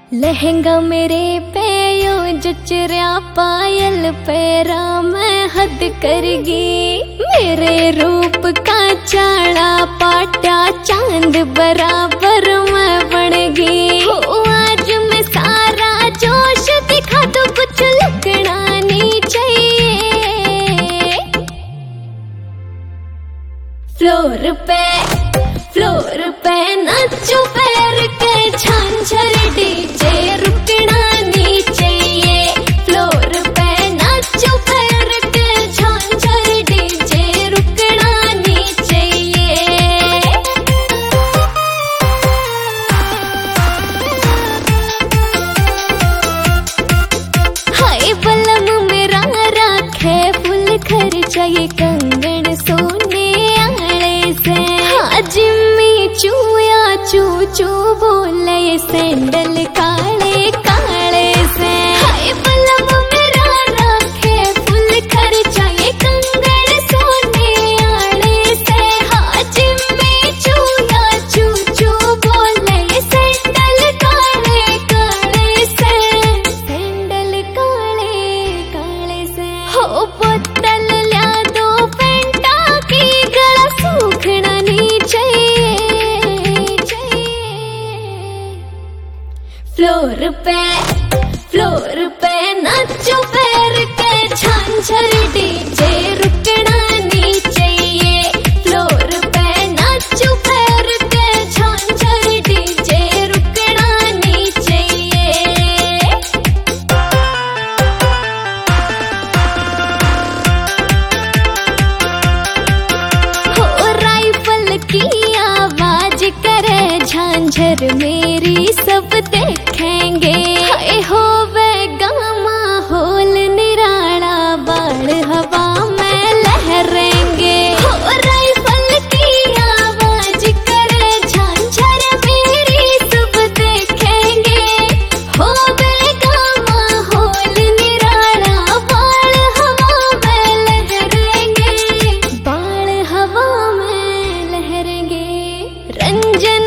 लहंगा मेरे पे यो जचरिया पायल पैरा मैं हद करगी। मेरे रूप का चाड़ा पाटा चांद बराबर मैं बनगी। आज मैं सारा जोश दिखा तो कुछ लुकना नहीं चाहिए। फ्लोर पे नाचो पैर के झांझर डीजे रुकना नहीं चाहिए। फ्लोर पे नाचो पैर के झांझर डीजे रुकना नहीं चाहिए। हाय बलम मेरा राखे फुल खर्चा ये कंगन सोने आले से। जिम्मी चूया चू चू बोले सैंडल काले काले से। हाय बलम मेरा राखे फुल खर्चा ये कंगन सोने आले से। हाँ जिम्मी चूया चू चू बोले सैंडल काले काले से। सैंडल काले काले से। हो बोतल ल्या दो पेंटा की गला सूखना नहीं फ्लोर पे नाचो पैर के झांझर डीजे रुकना नहीं चाहिए। फ्लोर पे नाचो पैर के झांझर डीजे रुकना नहीं चाहिए। हो राइफल की आवाज करे झांझर मेरी सब देखेंगे। हाय हो वेगा माहौल निराला बाल हवा में लहरेंगे। हो राइफल की आवाज करे झांझर मेरी सब देखेंगे। हो वेगा माहौल निराला बाल हवा में लहरेंगे। बाल हवा में लहरेंगे। रंजन